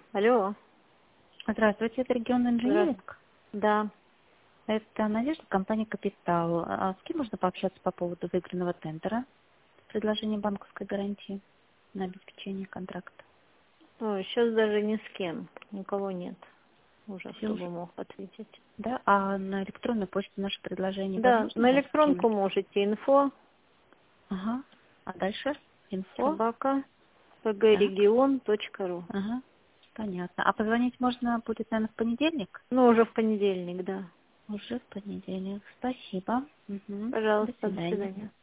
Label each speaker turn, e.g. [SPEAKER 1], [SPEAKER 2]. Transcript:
[SPEAKER 1] Алло.
[SPEAKER 2] Здравствуйте, это регион инжиниринг.
[SPEAKER 1] Да.
[SPEAKER 2] Это Надежда, компания «Капитал». А с кем можно пообщаться по поводу выигранного тендера с предложением банковской гарантии на обеспечение контракта?
[SPEAKER 1] Ой, сейчас даже ни с кем. Никого нет уже,
[SPEAKER 2] Все
[SPEAKER 1] кто
[SPEAKER 2] уже,
[SPEAKER 1] бы мог ответить.
[SPEAKER 2] да? А на электронную почту наше предложение
[SPEAKER 1] Да,
[SPEAKER 2] возможно
[SPEAKER 1] на
[SPEAKER 2] вам
[SPEAKER 1] электронку
[SPEAKER 2] скинуть?
[SPEAKER 1] можете info
[SPEAKER 2] Ага. А дальше? Инфо?
[SPEAKER 1] собака
[SPEAKER 2] Так.
[SPEAKER 1] pgregion.ru.
[SPEAKER 2] Ага. Понятно. А позвонить можно будет, наверное, в понедельник?
[SPEAKER 1] Ну, уже в понедельник, да.
[SPEAKER 2] Уже в понедельник. Спасибо. Угу. До
[SPEAKER 1] Пожалуйста, до
[SPEAKER 2] свидания.
[SPEAKER 1] свидания.